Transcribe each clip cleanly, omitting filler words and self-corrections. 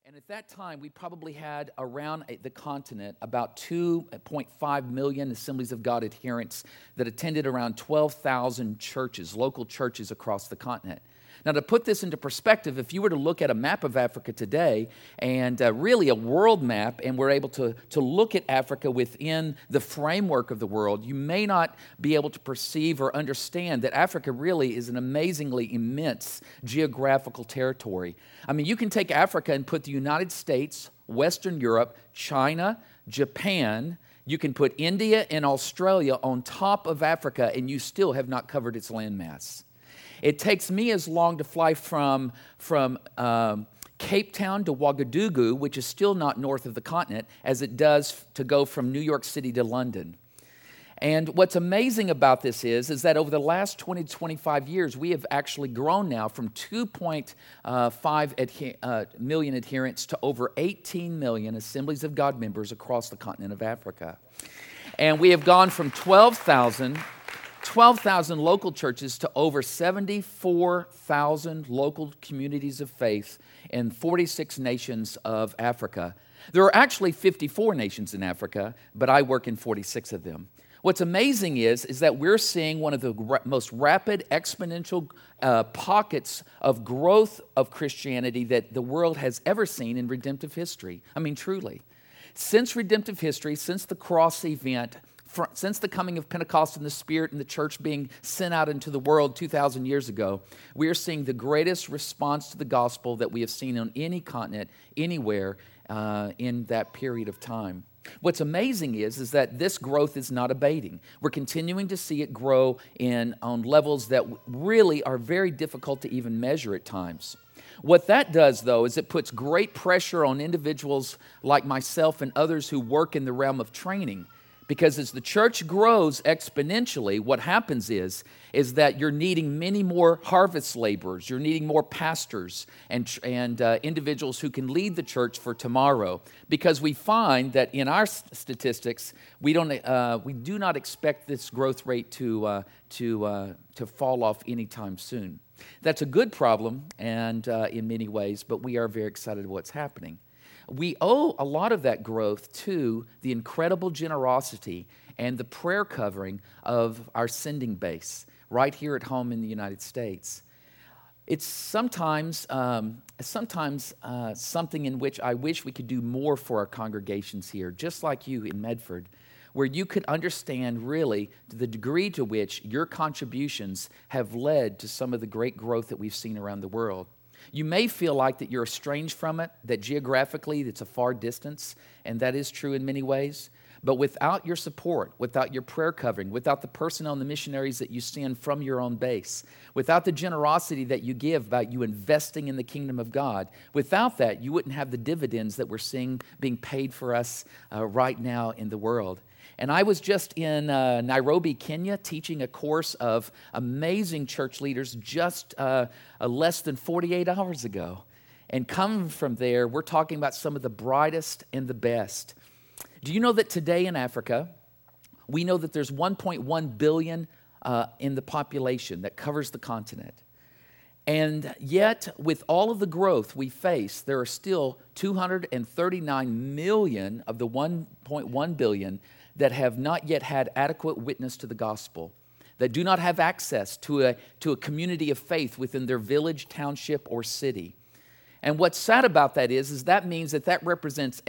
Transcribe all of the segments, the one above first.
And at that time, we probably had around the continent about 2.5 million Assemblies of God adherents that attended around 12,000 churches, local churches across the continent. Now, to put this into perspective, if you were to look at a map of Africa today, and really a world map, and we're able to look at Africa within the framework of the world, you may not be able to perceive or understand that Africa really is an amazingly immense geographical territory. I mean, you can take Africa and put the United States, Western Europe, China, Japan. You can put India and Australia on top of Africa, and you still have not covered its landmass. It takes me as long to fly from Cape Town to Ouagadougou, which is still not north of the continent, as it does to go from New York City to London. And what's amazing about this is that over the last 20 to 25 years, we have actually grown now from 2.5 million adherents to over 18 million Assemblies of God members across the continent of Africa. And we have gone from 12,000 local churches to over 74,000 local communities of faith in 46 nations of Africa. There are actually 54 nations in Africa, but I work in 46 of them. What's amazing is that we're seeing one of the most rapid exponential pockets of growth of Christianity that the world has ever seen in redemptive history. I mean, truly. Since redemptive history, since the cross event, since the coming of Pentecost and the Spirit and the church being sent out into the world 2,000 years ago, we are seeing the greatest response to the gospel that we have seen on any continent, anywhere in that period of time. What's amazing is that this growth is not abating. We're continuing to see it grow on levels that really are very difficult to even measure at times. What that does, though, is it puts great pressure on individuals like myself and others who work in the realm of training. Because as the church grows exponentially, what happens is that you're needing many more harvest laborers. You're needing more pastors and individuals who can lead the church for tomorrow. Because we find that in our statistics, we do not expect this growth rate to fall off anytime soon. That's a good problem, and in many ways, but we are very excited about what's happening. We owe a lot of that growth to the incredible generosity and the prayer covering of our sending base right here at home in the United States. It's sometimes something in which I wish we could do more for our congregations here, just like you in Medford, where you could understand really the degree to which your contributions have led to some of the great growth that we've seen around the world. You may feel like that you're estranged from it, that geographically it's a far distance, and that is true in many ways. But without your support, without your prayer covering, without the personnel and the missionaries that you send from your own base, without the generosity that you give about you investing in the kingdom of God, without that, you wouldn't have the dividends that we're seeing being paid for us right now in the world. And I was just in Nairobi, Kenya, teaching a course of amazing church leaders just less than 48 hours ago. And coming from there, we're talking about some of the brightest and the best. Do you know that today in Africa, we know that there's 1.1 billion in the population that covers the continent. And yet, with all of the growth we face, there are still 239 million of the 1.1 billion that have not yet had adequate witness to the gospel, that do not have access to a community of faith within their village, township, or city. And what's sad about that is that means that represents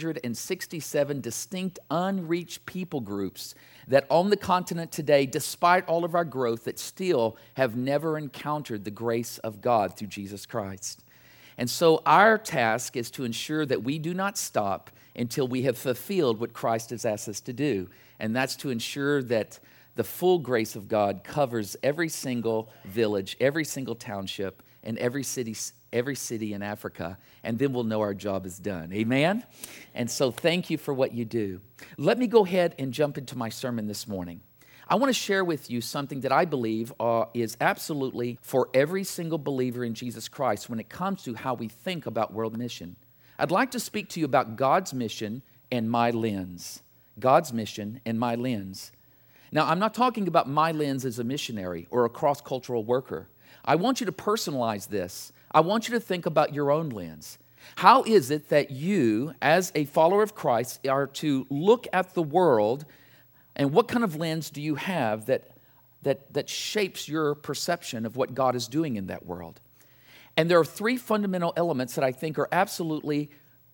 867 distinct unreached people groups that on the continent today, despite all of our growth, that still have never encountered the grace of God through Jesus Christ. And so our task is to ensure that we do not stop until we have fulfilled what Christ has asked us to do. And that's to ensure that the full grace of God covers every single village, every single township, and every city in Africa. And then we'll know our job is done. Amen? And so thank you for what you do. Let me go ahead and jump into my sermon this morning. I want to share with you something that I believe is absolutely for every single believer in Jesus Christ when it comes to how we think about world mission. I'd like to speak to you about God's mission and my lens. God's mission and my lens. Now, I'm not talking about my lens as a missionary or a cross-cultural worker. I want you to personalize this. I want you to think about your own lens. How is it that you, as a follower of Christ, are to look at the world, and what kind of lens do you have that shapes your perception of what God is doing in that world? And there are three fundamental elements that I think are absolutely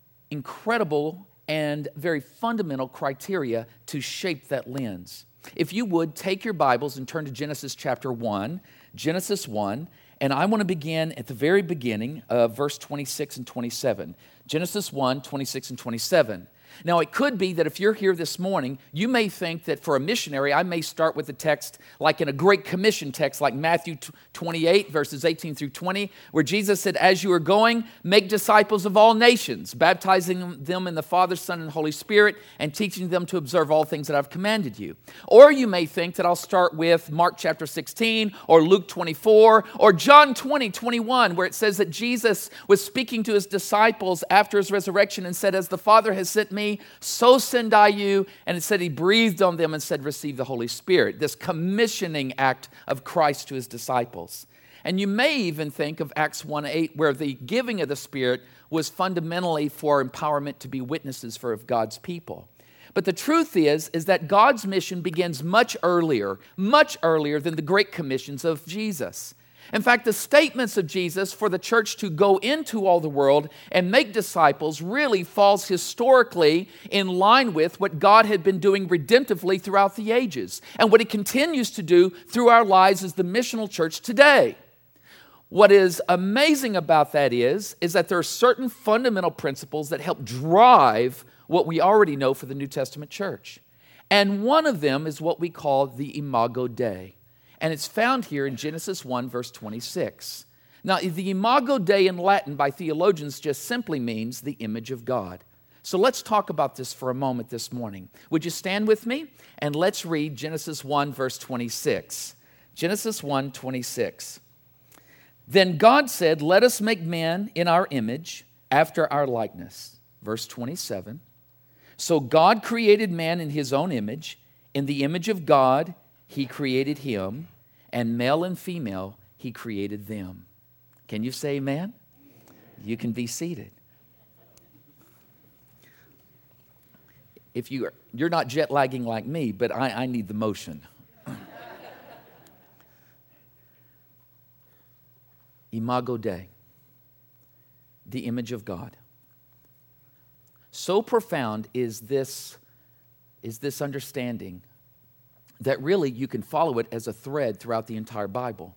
incredible and very fundamental criteria to shape that lens. If you would, take your Bibles and turn to Genesis chapter 1, Genesis 1, and I want to begin at the very beginning of verse 26 and 27. Genesis 1, 26 and 27. Now, it could be that if you're here this morning, you may think that for a missionary, I may start with a text like in a Great Commission text like Matthew 28, verses 18 through 20, where Jesus said, as you are going, make disciples of all nations, baptizing them in the Father, Son, and Holy Spirit, and teaching them to observe all things that I've commanded you. Or you may think that I'll start with Mark chapter 16, or Luke 24, or John 20, 21, where it says that Jesus was speaking to his disciples after his resurrection and said, as the Father has sent me, so send I you. And it said he breathed on them and said, receive the Holy Spirit. This commissioning act of Christ to his disciples. And you may even think of Acts 1:8, where the giving of the Spirit was fundamentally for empowerment to be witnesses for of God's people. But the truth is that God's mission begins much earlier than the Great Commissions of Jesus. In fact, the statements of Jesus for the church to go into all the world and make disciples really falls historically in line with what God had been doing redemptively throughout the ages and what he continues to do through our lives as the missional church today. What is amazing about that is that there are certain fundamental principles that help drive what we already know for the New Testament church. And one of them is what we call the Imago Dei. And it's found here in Genesis 1, verse 26. Now, the Imago Dei in Latin by theologians just simply means the image of God. So let's talk about this for a moment this morning. Would you stand with me? And let's read Genesis 1, verse 26. Genesis 1, 26. Then God said, let us make man in our image, after our likeness. Verse 27. So God created man in his own image. In the image of God, he created him, and male and female, he created them. Can you say amen? You can be seated. If you're not jet lagging like me, but I need the motion. Imago Dei, the image of God. So profound is this understanding that really you can follow it as a thread throughout the entire Bible.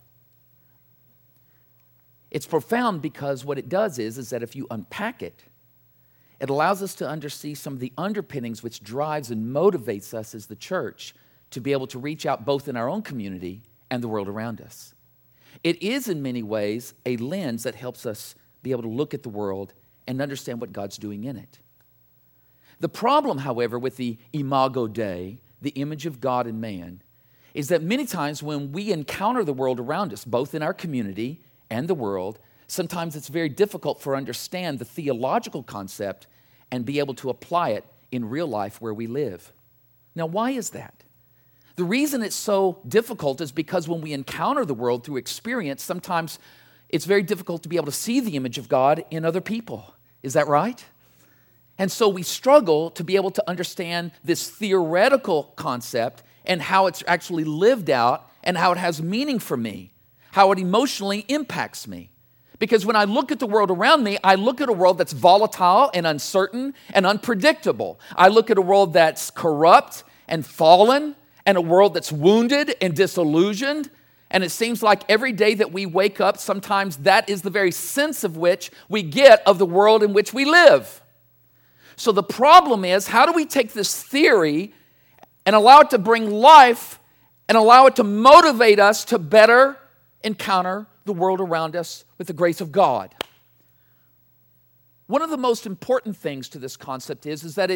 It's profound because what it does is that if you unpack it, it allows us to undersee some of the underpinnings which drives and motivates us as the church to be able to reach out both in our own community and the world around us. It is in many ways a lens that helps us be able to look at the world and understand what God's doing in it. The problem, however, with the Imago Dei, the image of God in man, is that many times when we encounter the world around us, both in our community and the world, sometimes it's very difficult for us to understand the theological concept and be able to apply it in real life where we live. Now, why is that? The reason it's so difficult is because when we encounter the world through experience, sometimes it's very difficult to be able to see the image of God in other people. Is that right? And so we struggle to be able to understand this theoretical concept and how it's actually lived out and how it has meaning for me, how it emotionally impacts me. Because when I look at the world around me, I look at a world that's volatile and uncertain and unpredictable. I look at a world that's corrupt and fallen and a world that's wounded and disillusioned. And it seems like every day that we wake up, sometimes that is the very sense of which we get of the world in which we live. So the problem is, how do we take this theory and allow it to bring life and allow it to motivate us to better encounter the world around us with the grace of God? One of the most important things to this concept is that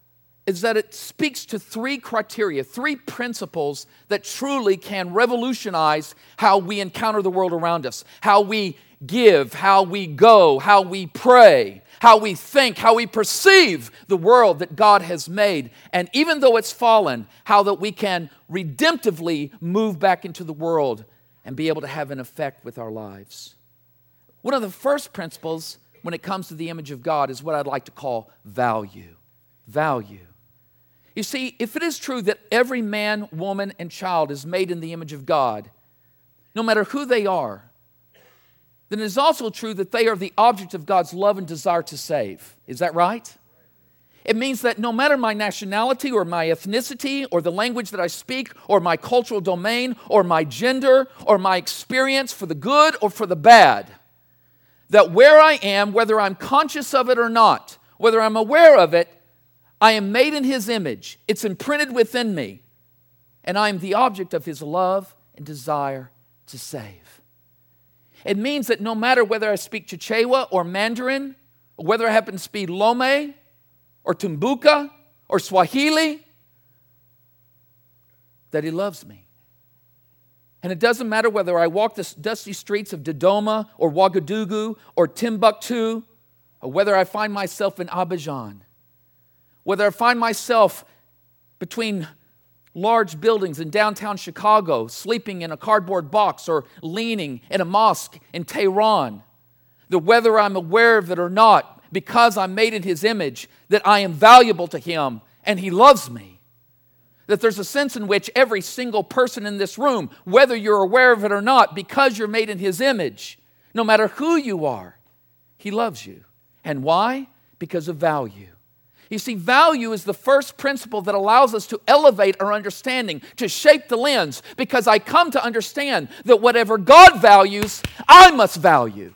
it speaks to three criteria, three principles that truly can revolutionize how we encounter the world around us, how we give, how we go, how we pray, how we think, how we perceive the world that God has made. And even though it's fallen, how that we can redemptively move back into the world and be able to have an effect with our lives. One of the first principles when it comes to the image of God is what I'd like to call value. Value. You see, if it is true that every man, woman, and child is made in the image of God, no matter who they are, then it is also true that they are the object of God's love and desire to save. Is that right? It means that no matter my nationality or my ethnicity or the language that I speak or my cultural domain or my gender or my experience for the good or for the bad, that where I am, whether I'm conscious of it or not, whether I'm aware of it, I am made in His image. It's imprinted within me. And I am the object of His love and desire to save. It means that no matter whether I speak Chichewa or Mandarin, or whether I happen to speak Lome or Tumbuka or Swahili, that He loves me. And it doesn't matter whether I walk the dusty streets of Dodoma or Ouagadougou or Timbuktu, or whether I find myself in Abidjan, whether I find myself between large buildings in downtown Chicago, sleeping in a cardboard box or leaning in a mosque in Tehran, that whether I'm aware of it or not, because I'm made in His image, that I am valuable to Him and He loves me. That there's a sense in which every single person in this room, whether you're aware of it or not, because you're made in His image, no matter who you are, He loves you. And why? Because of value. You see, value is the first principle that allows us to elevate our understanding, to shape the lens, because I come to understand that whatever God values, I must value.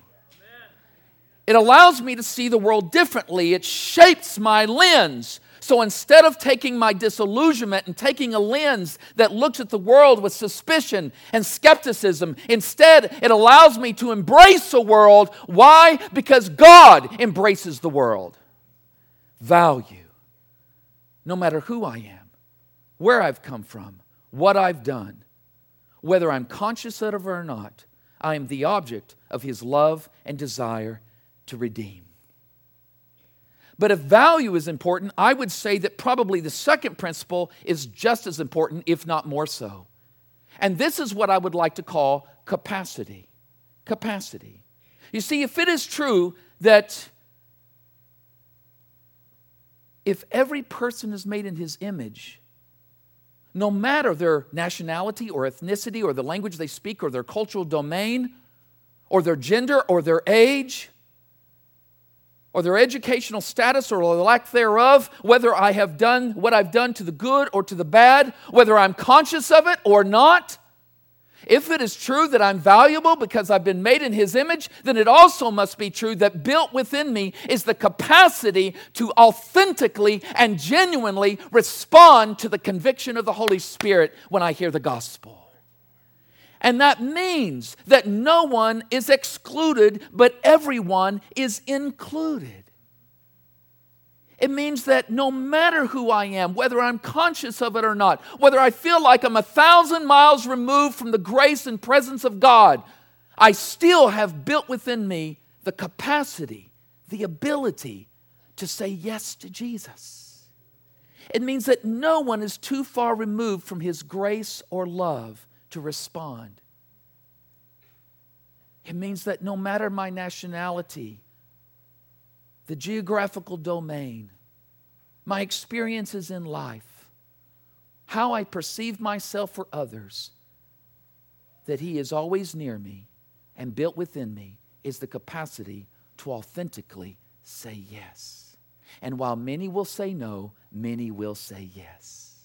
It allows me to see the world differently. It shapes my lens. So instead of taking my disillusionment and taking a lens that looks at the world with suspicion and skepticism, instead it allows me to embrace the world. Why? Because God embraces the world. Value. No matter who I am, where I've come from, what I've done, whether I'm conscious of it or not, I am the object of His love and desire to redeem. But if value is important, I would say that probably the second principle is just as important, if not more so. And this is what I would like to call capacity. Capacity. You see, if it is true that if every person is made in His image, no matter their nationality or ethnicity or the language they speak or their cultural domain or their gender or their age or their educational status or the lack thereof, whether I have done what I've done to the good or to the bad, whether I'm conscious of it or not, if it is true that I'm valuable because I've been made in His image, then it also must be true that built within me is the capacity to authentically and genuinely respond to the conviction of the Holy Spirit when I hear the gospel. And that means that no one is excluded, but everyone is included. It means that no matter who I am, whether I'm conscious of it or not, whether I feel like I'm 1,000 miles removed from the grace and presence of God, I still have built within me the capacity, the ability to say yes to Jesus. It means that no one is too far removed from His grace or love to respond. It means that no matter my nationality, the geographical domain, my experiences in life, how I perceive myself or others, that He is always near me and built within me is the capacity to authentically say yes. And while many will say no, many will say yes.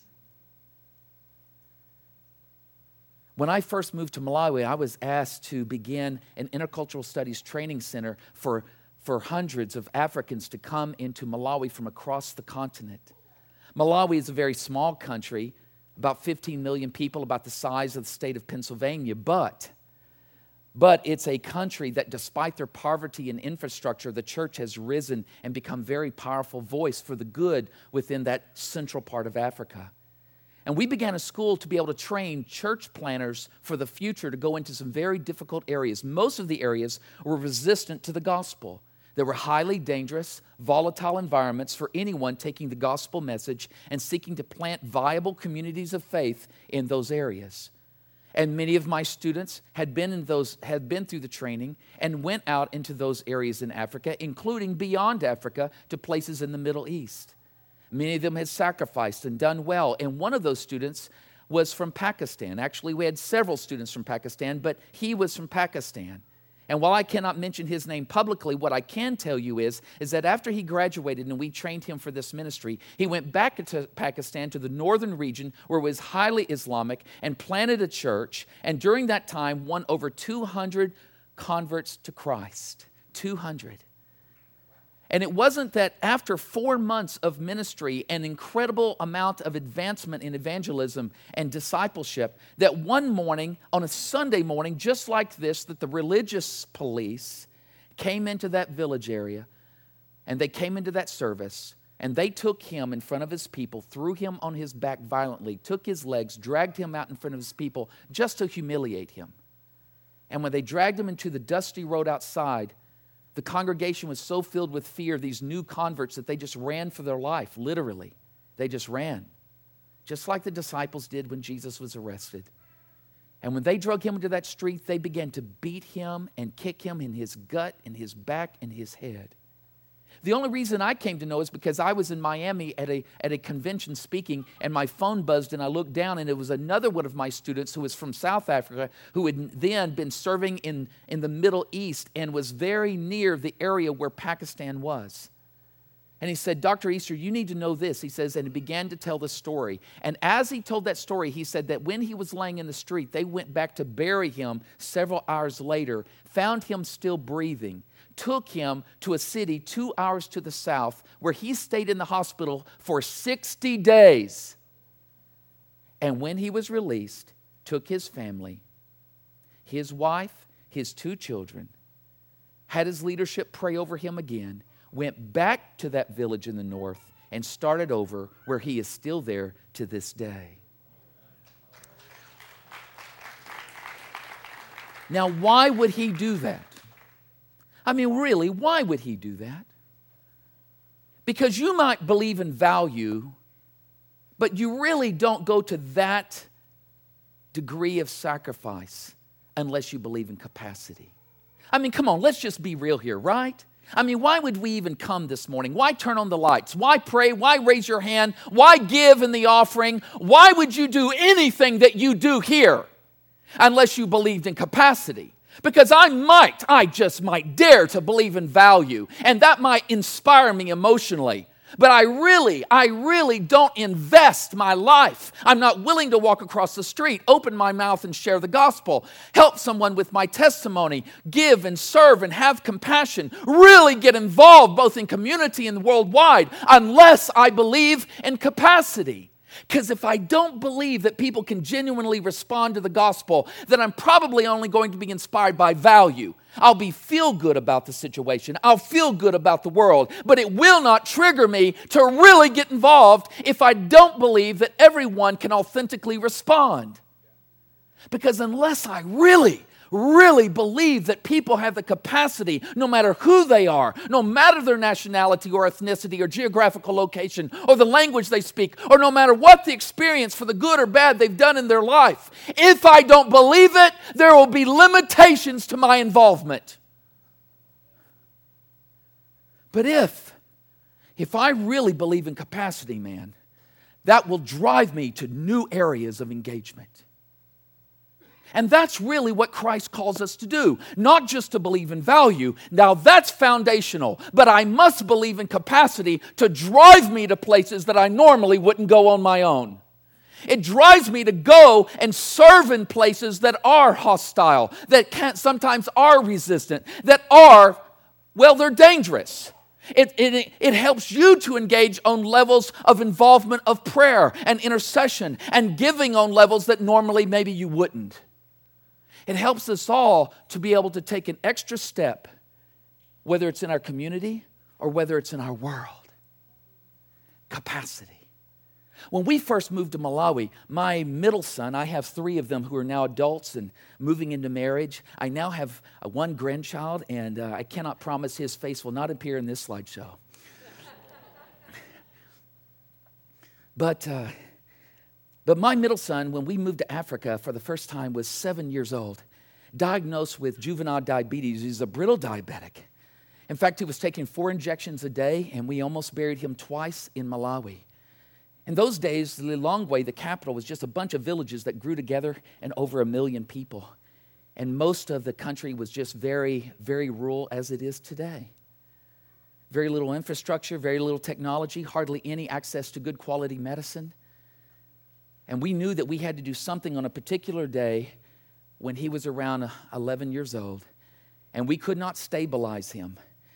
When I first moved to Malawi, I was asked to begin an intercultural studies training center for hundreds of Africans to come into Malawi from across the continent. Malawi is a very small country, about 15 million people, about the size of the state of Pennsylvania, but it's a country that despite their poverty and infrastructure, the church has risen and become a very powerful voice for the good within that central part of Africa. And we began a school to be able to train church planners for the future to go into some very difficult areas. Most of the areas were resistant to the gospel. There were highly dangerous, volatile environments for anyone taking the gospel message and seeking to plant viable communities of faith in those areas. And many of my students had been through the training and went out into those areas in Africa, including beyond Africa to places in the Middle East. Many of them had sacrificed and done well. And one of those students was from Pakistan. Actually, we had several students from Pakistan, but he was from Pakistan. And while I cannot mention his name publicly, what I can tell you is that after he graduated and we trained him for this ministry, he went back to Pakistan, to the northern region where it was highly Islamic, and planted a church. And during that time, won over 200 converts to Christ. 200. And it wasn't that after 4 months of ministry, an incredible amount of advancement in evangelism and discipleship, that one morning, on a Sunday morning, just like this, that the religious police came into that village area, and they came into that service, and they took him in front of his people, threw him on his back violently, took his legs, dragged him out in front of his people just to humiliate him. And when they dragged him into the dusty road outside, the congregation was so filled with fear, these new converts, that they just ran for their life, literally. They just ran, just like the disciples did when Jesus was arrested. And when they drug him into that street, they began to beat him and kick him in his gut, in his back, and his head. The only reason I came to know is because I was in Miami at a convention speaking, and my phone buzzed, and I looked down, and it was another one of my students who was from South Africa, who had then been serving in the Middle East and was very near the area where Pakistan was. And he said, Dr. Easter, you need to know this. He says, and he began to tell the story. And as he told that story, he said that when he was laying in the street, they went back to bury him several hours later, found him still breathing, took him to a city 2 hours to the south where he stayed in the hospital for 60 days. And when he was released, took his family, his wife, his 2 children, had his leadership pray over him again, went back to that village in the north and started over, where he is still there to this day. Now, why would he do that? I mean, really, why would he do that? Because you might believe in value, but you really don't go to that degree of sacrifice unless you believe in capacity. I mean, come on, let's just be real here, right? I mean, why would we even come this morning? Why turn on the lights? Why pray? Why raise your hand? Why give in the offering? Why would you do anything that you do here unless you believed in capacity? Because I just might dare to believe in value, and that might inspire me emotionally. But I really don't invest my life. I'm not willing to walk across the street, open my mouth and share the gospel, help someone with my testimony, give and serve and have compassion, really get involved both in community and worldwide, unless I believe in capacity. Because if I don't believe that people can genuinely respond to the gospel, then I'm probably only going to be inspired by value. I'll feel good about the situation. I'll feel good about the world. But it will not trigger me to really get involved if I don't believe that everyone can authentically respond. Because unless I really believe that people have the capacity, no matter who they are, no matter their nationality or ethnicity or geographical location or the language they speak, or no matter what the experience for the good or bad they've done in their life, if I don't believe it, there will be limitations to my involvement. But if I really believe in capacity, man, that will drive me to new areas of engagement. And that's really what Christ calls us to do. Not just to believe in value. Now that's foundational. But I must believe in capacity to drive me to places that I normally wouldn't go on my own. It drives me to go and serve in places that are hostile, that sometimes are resistant, that are, well, they're dangerous. It helps you to engage on levels of involvement of prayer and intercession and giving on levels that normally maybe you wouldn't. It helps us all to be able to take an extra step, whether it's in our community or whether it's in our world. Capacity. When we first moved to Malawi, my middle son, I have 3 of them who are now adults and moving into marriage. I now have one grandchild, and I cannot promise his face will not appear in this slideshow. But But my middle son, when we moved to Africa for the first time, was 7 years old, diagnosed with juvenile diabetes. He's a brittle diabetic. In fact, he was taking 4 injections a day, and we almost buried him twice in Malawi. In those days, Lilongwe, the capital, was just a bunch of villages that grew together and over 1 million people. And most of the country was just very, very rural as it is today. Very little infrastructure, very little technology, hardly any access to good quality medicine. And we knew that we had to do something on a particular day when he was around 11 years old. And we could not stabilize him.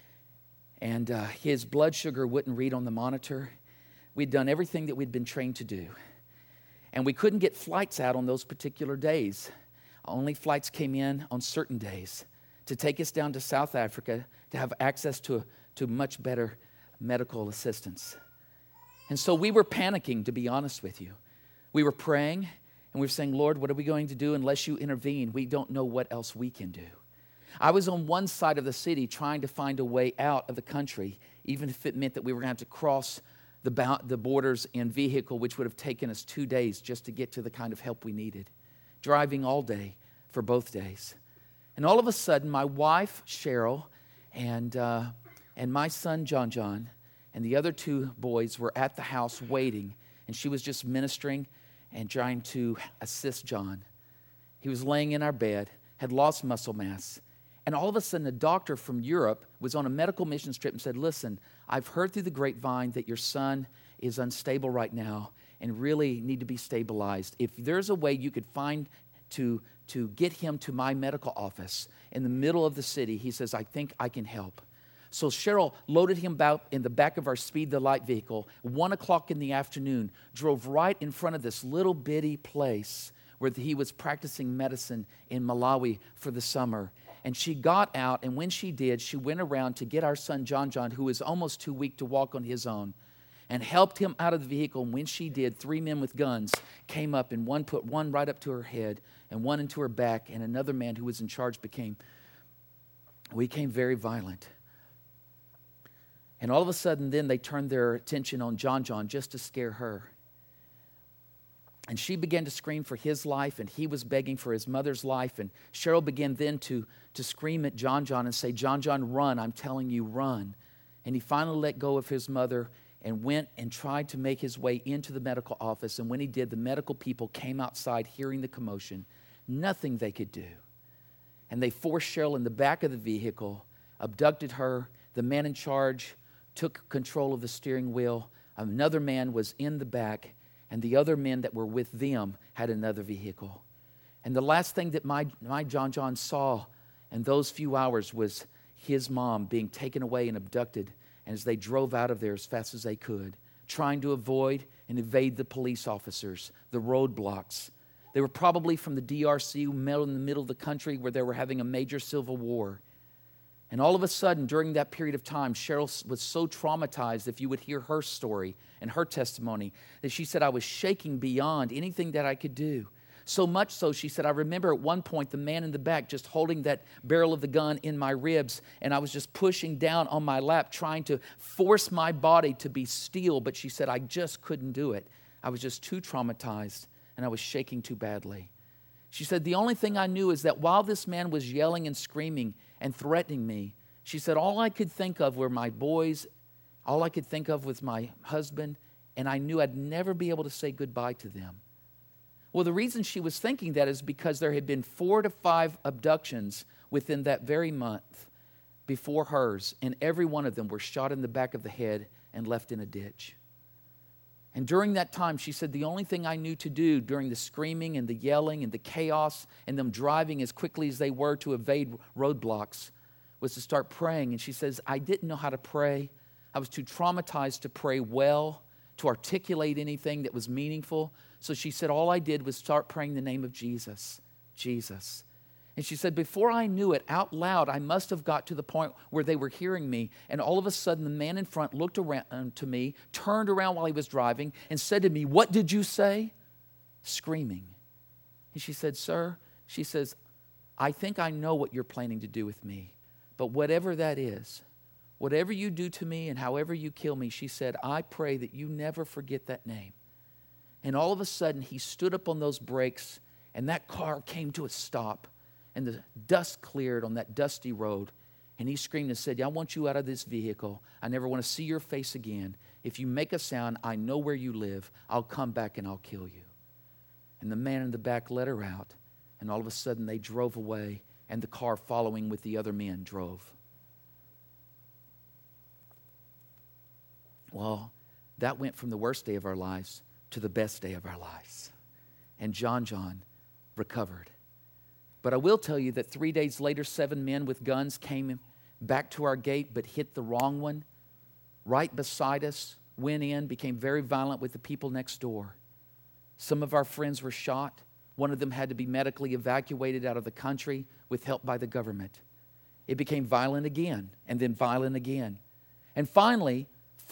And his blood sugar wouldn't read on the monitor. We'd done everything that we'd been trained to do. And we couldn't get flights out on those particular days. Only flights came in on certain days to take us down to South Africa to have access to much better medical assistance. And so we were panicking, to be honest with you. We were praying, and we were saying, Lord, what are we going to do unless you intervene? We don't know what else we can do. I was on one side of the city trying to find a way out of the country, even if it meant that we were going to have to cross the borders in vehicle, which would have taken us 2 days just to get to the kind of help we needed. Driving all day for both days. And all of a sudden, my wife, Cheryl, and my son, John, and the other 2 boys were at the house waiting, and she was just ministering and trying to assist John. He was laying in our bed, had lost muscle mass, and all of a sudden, a doctor from Europe was on a medical mission trip and said, listen, I've heard through the grapevine that your son is unstable right now and really need to be stabilized. If there's a way you could find to get him to my medical office in the middle of the city, he says, I think I can help. So Cheryl loaded him out in the back of our Speed the Light vehicle, 1 o'clock in the afternoon, drove right in front of this little bitty place where he was practicing medicine in Malawi for the summer. And she got out, and when she did, she went around to get our son John, who was almost too weak to walk on his own, and helped him out of the vehicle. And when she did, 3 men with guns came up, and one put one right up to her head and one into her back, and another man who was in charge became very violent. And all of a sudden, then they turned their attention on John just to scare her. And she began to scream for his life, and he was begging for his mother's life. And Cheryl began then to scream at John and say, John, run, I'm telling you, run. And he finally let go of his mother and went and tried to make his way into the medical office. And when he did, the medical people came outside hearing the commotion. Nothing they could do. And they forced Cheryl in the back of the vehicle, abducted her. The man in charge took control of the steering wheel. Another man was in the back, and the other men that were with them had another vehicle. And the last thing that my John saw in those few hours was his mom being taken away and abducted, and as they drove out of there as fast as they could, trying to avoid and evade the police officers, the roadblocks. They were probably from the DRC, in the middle of the country where they were having a major civil war. And all of a sudden, during that period of time, Cheryl was so traumatized, if you would hear her story and her testimony, that she said, I was shaking beyond anything that I could do. So much so, she said, I remember at one point the man in the back just holding that barrel of the gun in my ribs, and I was just pushing down on my lap, trying to force my body to be still, but she said, I just couldn't do it. I was just too traumatized, and I was shaking too badly. She said, the only thing I knew is that while this man was yelling and screaming and threatening me, she said, all I could think of were my boys, all I could think of was my husband, and I knew I'd never be able to say goodbye to them. Well, the reason she was thinking that is because there had been 4 to 5 abductions within that very month before hers, and every one of them were shot in the back of the head and left in a ditch. And during that time, she said, the only thing I knew to do during the screaming and the yelling and the chaos and them driving as quickly as they were to evade roadblocks was to start praying. And she says, I didn't know how to pray. I was too traumatized to pray well, to articulate anything that was meaningful. So she said, all I did was start praying the name of Jesus, Jesus. And she said, before I knew it, out loud, I must have got to the point where they were hearing me. And all of a sudden, the man in front looked around to me, turned around while he was driving, and said to me, what did you say? Screaming. And she said, sir, she says, I think I know what you're planning to do with me. But whatever that is, whatever you do to me and however you kill me, she said, I pray that you never forget that name. And all of a sudden, he stood up on those brakes, and that car came to a stop, and the dust cleared on that dusty road. And he screamed and said, I want you out of this vehicle. I never want to see your face again. If you make a sound, I know where you live. I'll come back and I'll kill you. And the man in the back let her out. And all of a sudden they drove away, and the car following with the other men drove. Well, that went from the worst day of our lives to the best day of our lives. And John recovered. But I will tell you that 3 days later, 7 men with guns came back to our gate but hit the wrong one right beside us, went in, became very violent with the people next door. Some of our friends were shot. One of them had to be medically evacuated out of the country with help by the government. It became violent again, and then violent again. And finally,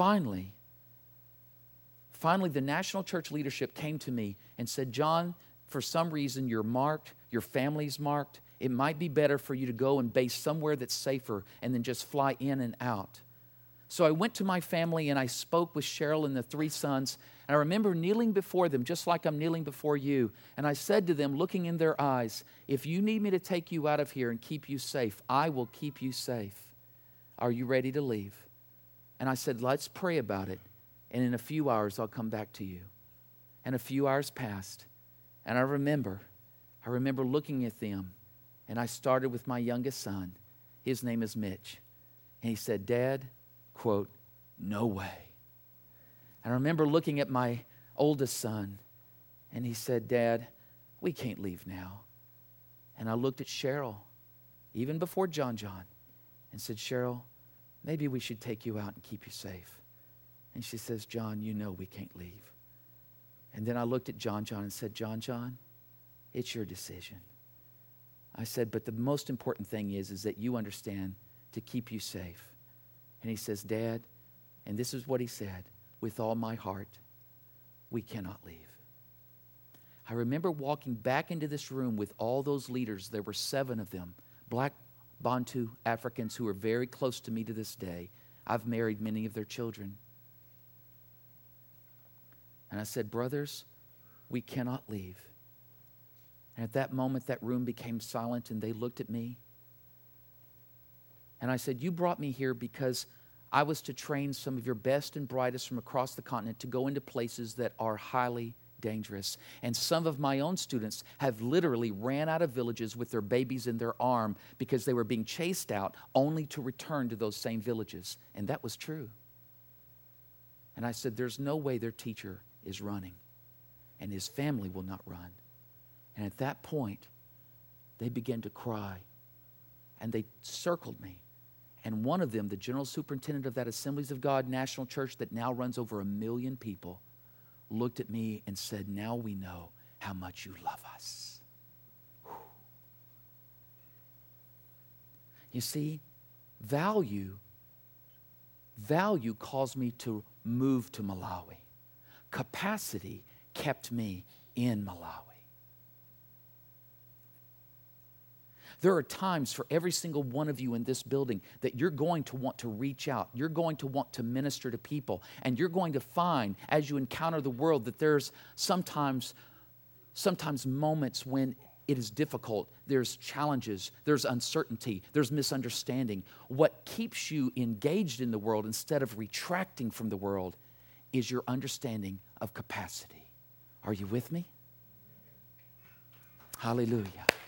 the national church leadership came to me and said, John, for some reason you're marked, your family's marked. It might be better for you to go and base somewhere that's safer and then just fly in and out. So I went to my family and I spoke with Cheryl and the 3 sons. And I remember kneeling before them just like I'm kneeling before you. And I said to them, looking in their eyes, if you need me to take you out of here and keep you safe, I will keep you safe. Are you ready to leave? And I said, let's pray about it. And in a few hours, I'll come back to you. And a few hours passed. And I remember looking at them, and I started with my youngest son. His name is Mitch. And he said, Dad, quote, no way. And I remember looking at my oldest son, and he said, Dad, we can't leave now. And I looked at Cheryl, even before John, and said, Cheryl, maybe we should take you out and keep you safe. And she says, John, you know we can't leave. And then I looked at John and said, John, it's your decision. I said, but the most important thing is that you understand to keep you safe. And he says, Dad, and this is what he said, with all my heart, we cannot leave. I remember walking back into this room with all those leaders. There were 7 of them, black Bantu Africans who are very close to me to this day. I've married many of their children. And I said, brothers, we cannot leave. And at that moment, that room became silent, and they looked at me. And I said, you brought me here because I was to train some of your best and brightest from across the continent to go into places that are highly dangerous. And some of my own students have literally ran out of villages with their babies in their arm because they were being chased out only to return to those same villages. And that was true. And I said, there's no way their teacher is running, and his family will not run. And at that point, they began to cry, and they circled me. And one of them, the general superintendent of that Assemblies of God National Church that now runs over 1 million people, looked at me and said, now we know how much you love us. Whew. You see, value caused me to move to Malawi. Capacity kept me in Malawi. There are times for every single one of you in this building that you're going to want to reach out. You're going to want to minister to people. And you're going to find, as you encounter the world, that there's sometimes moments when it is difficult. There's challenges. There's uncertainty. There's misunderstanding. What keeps you engaged in the world instead of retracting from the world is your understanding of capacity. Are you with me? Hallelujah.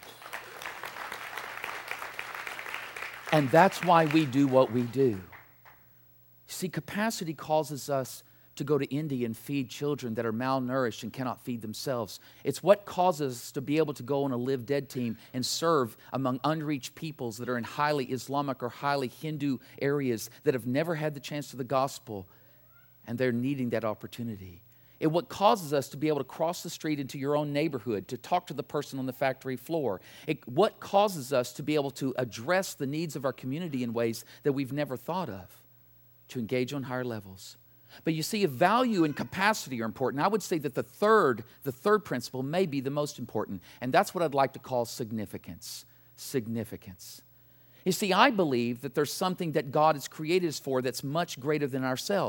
And that's why we do what we do. See, capacity causes us to go to India and feed children that are malnourished and cannot feed themselves. It's what causes us to be able to go on a Live Dead team and serve among unreached peoples that are in highly Islamic or highly Hindu areas that have never had the chance to the gospel, and they're needing that opportunity. It's what causes us to be able to cross the street into your own neighborhood, to talk to the person on the factory floor. What causes us to be able to address the needs of our community in ways that we've never thought of, to engage on higher levels. But you see, if value and capacity are important, I would say that the third principle may be the most important, and that's what I'd like to call significance. Significance. You see, I believe that there's something that God has created us for that's much greater than ourselves.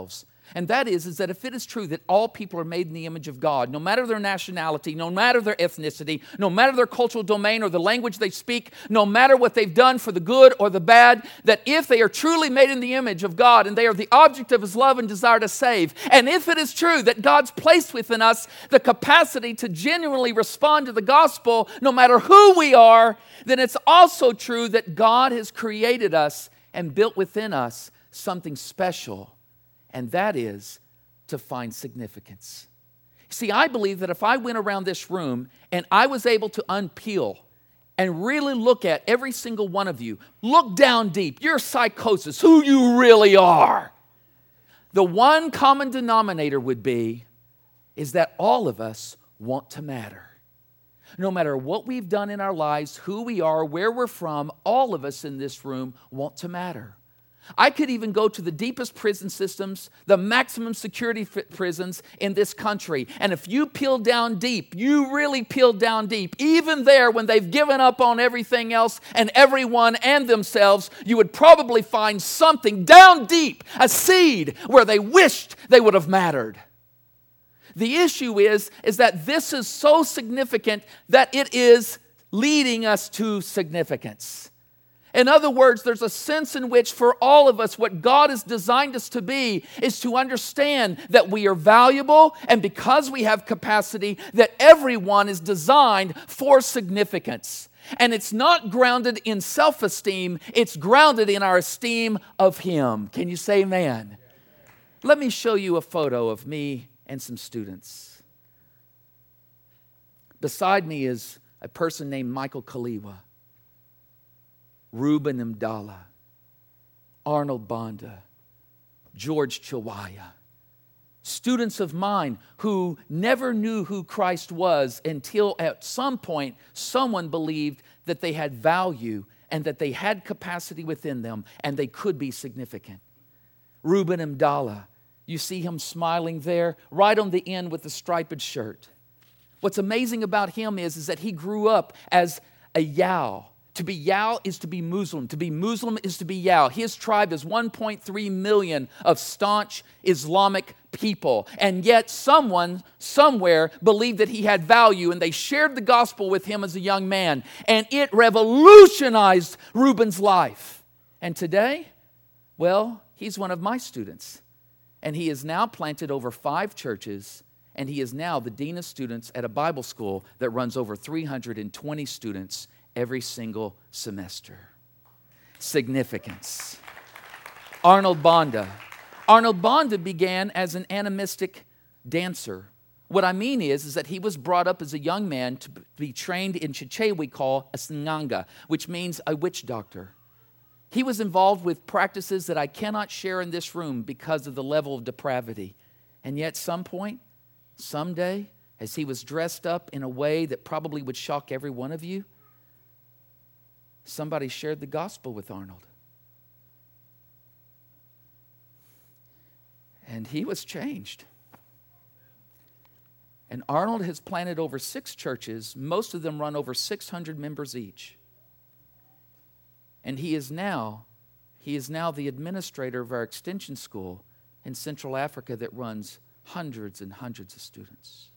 And that is that if it is true that all people are made in the image of God, no matter their nationality, no matter their ethnicity, no matter their cultural domain or the language they speak, no matter what they've done for the good or the bad, that if they are truly made in the image of God and they are the object of His love and desire to save, and if it is true that God's placed within us the capacity to genuinely respond to the gospel, no matter who we are, then it's also true that God has created us and built within us something special. And that is to find significance. See, I believe that if I went around this room and I was able to unpeel and really look at every single one of you, look down deep, your psychosis, who you really are, the one common denominator would be is that all of us want to matter. No matter what we've done in our lives, who we are, where we're from, all of us in this room want to matter. I could even go to the deepest prison systems, the maximum security prisons in this country. And if you peel down deep, you really peel down deep, even there when they've given up on everything else and everyone and themselves, you would probably find something down deep, a seed where they wished they would have mattered. The issue is that this is so significant that it is leading us to significance. In other words, there's a sense in which for all of us, what God has designed us to be is to understand that we are valuable, and because we have capacity, that everyone is designed for significance. And it's not grounded in self-esteem, it's grounded in our esteem of Him. Can you say amen? Let me show you a photo of me and some students. Beside me is a person named Michael Kaliwa, Reuben Mdala, Arnold Bonda, George Chawaya. Students of mine who never knew who Christ was until at some point someone believed that they had value and that they had capacity within them and they could be significant. Reuben Mdala, you see him smiling there, right on the end with the striped shirt. What's amazing about him is that he grew up as a Yao. To be Yao is to be Muslim. To be Muslim is to be Yao. His tribe is 1.3 million of staunch Islamic people. And yet someone, somewhere, believed that he had value, and they shared the gospel with him as a young man. And it revolutionized Reuben's life. And today, well, he's one of my students. And he has now planted over 5 churches, and he is now the dean of students at a Bible school that runs over 320 students every single semester. Significance. Arnold Bonda. Arnold Bonda began as an animistic dancer. What I mean is that he was brought up as a young man to be trained in Chiche we call a snganga, which means a witch doctor. He was involved with practices that I cannot share in this room because of the level of depravity. And yet some point, someday, as he was dressed up in a way that probably would shock every one of you, somebody shared the gospel with Arnold. And he was changed. And Arnold has planted over 6 churches. Most of them run over 600 members each. And he is now the administrator of our extension school in Central Africa that runs hundreds and hundreds of students.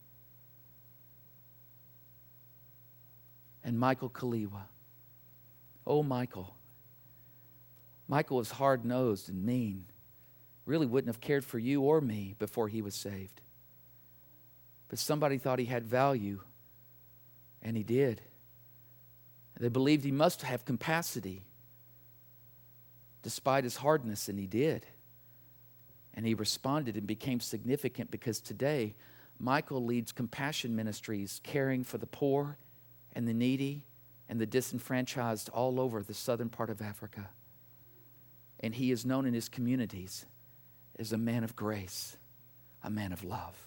And Michael Kaliwa. Oh, Michael. Michael was hard-nosed and mean. Really wouldn't have cared for you or me before he was saved. But somebody thought he had value, and he did. They believed he must have capacity despite his hardness, and he did. And he responded and became significant because today Michael leads compassion ministries caring for the poor and the needy and the disenfranchised all over the southern part of Africa. And he is known in his communities as a man of grace, a man of love.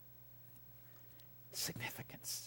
Significance.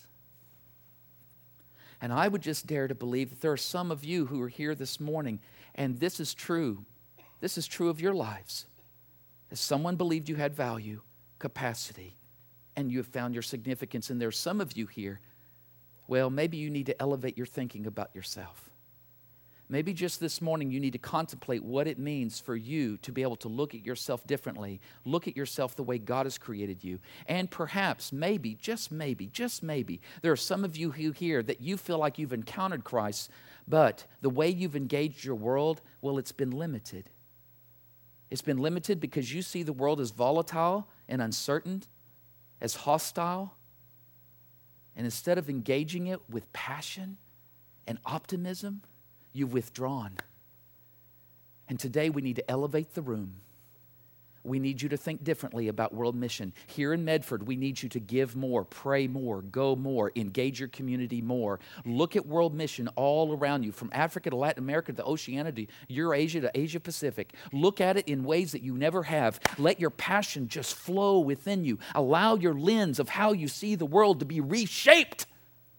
And I would just dare to believe that there are some of you who are here this morning, and this is true. This is true of your lives. As someone believed you had value, capacity, and you have found your significance. And there are some of you here, well, maybe you need to elevate your thinking about yourself. Maybe just this morning you need to contemplate what it means for you to be able to look at yourself differently, look at yourself the way God has created you. And perhaps, maybe, just maybe, there are some of you who here that you feel like you've encountered Christ, but the way you've engaged your world, well, it's been limited. It's been limited because you see the world as volatile and uncertain, as hostile. And instead of engaging it with passion and optimism, you've withdrawn. And today we need to elevate the room. We need you to think differently about World Mission. Here in Medford, we need you to give more, pray more, go more, engage your community more. Look at World Mission all around you, from Africa to Latin America to Oceania to Eurasia to Asia Pacific. Look at it in ways that you never have. Let your passion just flow within you. Allow your lens of how you see the world to be reshaped.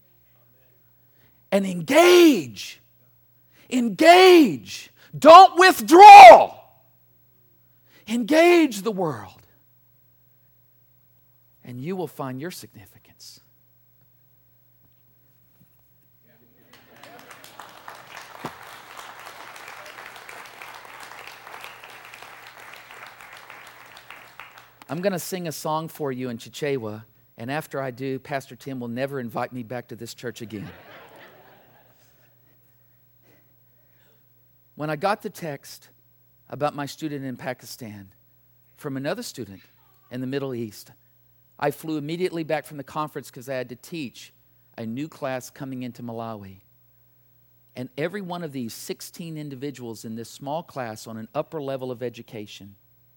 And engage. Engage. Don't withdraw. Engage the world. And you will find your significance. I'm going to sing a song for you in Chichewa, and after I do, Pastor Tim will never invite me back to this church again. When I got the text about my student in Pakistan from another student in the Middle East, I flew immediately back from the conference because I had to teach a new class coming into Malawi. And every one of these 16 individuals in this small class on an upper level of education,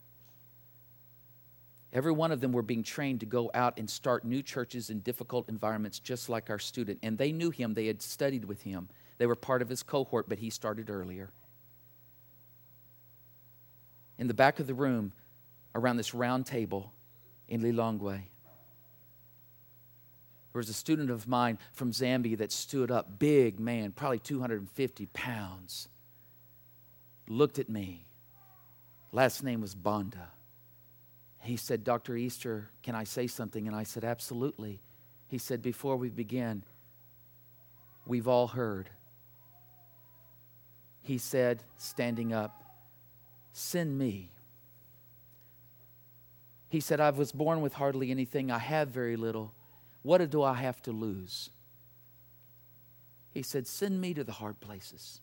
every one of them were being trained to go out and start new churches in difficult environments just like our student. And they knew him. They had studied with him. They were part of his cohort, but he started earlier. In the back of the room, around this round table in Lilongwe, there was a student of mine from Zambia that stood up, big man, probably 250 pounds, looked at me. Last name was Banda. He said, Dr. Easter, can I say something? And I said, absolutely. He said, before we begin, we've all heard. He said, standing up, send me. He said, I was born with hardly anything. I have very little. What do I have to lose? He said, send me to the hard places.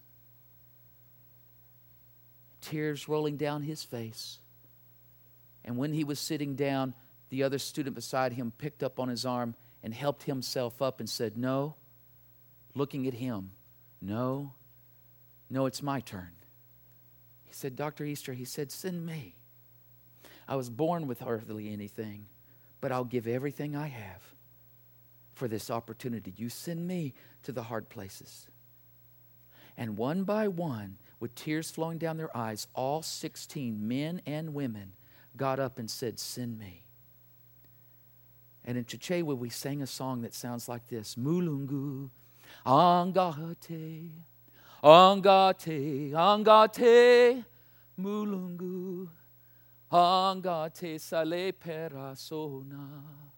Tears rolling down his face. And when he was sitting down, the other student beside him picked up on his arm and helped himself up and said, no, looking at him, no, it's my turn. He said, Dr. Easter, he said, send me. I was born with hardly anything, but I'll give everything I have for this opportunity. You send me to the hard places. And one by one, with tears flowing down their eyes, all 16 men and women got up and said, send me. And in Chichewa, we sang a song that sounds like this. Mulungu, angate, angate, angate, mulungu, angate sale perasona.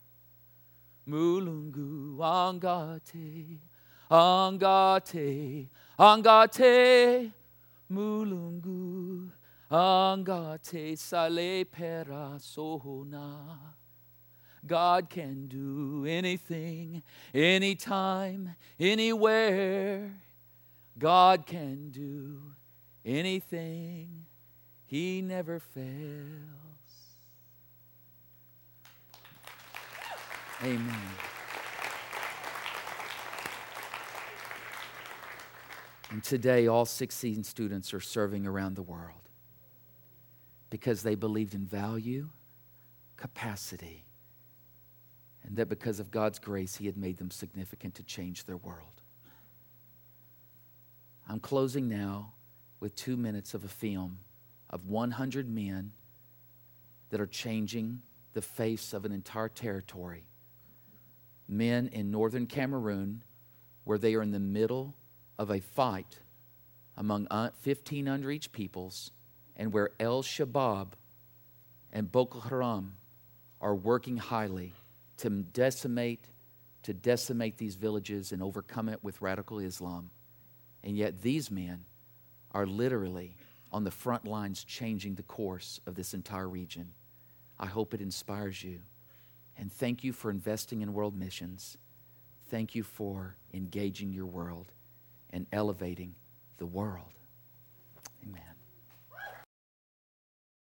Mulungu, angate, angate, angate, mulungu, angate sale perasona. God can do anything, anytime, anywhere. God can do anything. He never fails. Amen. And today, all 16 students are serving around the world because they believed in value, capacity, and that because of God's grace, He had made them significant to change their world. I'm closing now with 2 minutes of a film of 100 men that are changing the face of an entire territory. Men in northern Cameroon, where they are in the middle of a fight among 15 underage peoples, and where El Shabaab and Boko Haram are working highly to decimate these villages and overcome it with radical Islam. And yet these men are literally on the front lines changing the course of this entire region. I hope it inspires you. And thank you for investing in world missions. Thank you for engaging your world and elevating the world. Amen.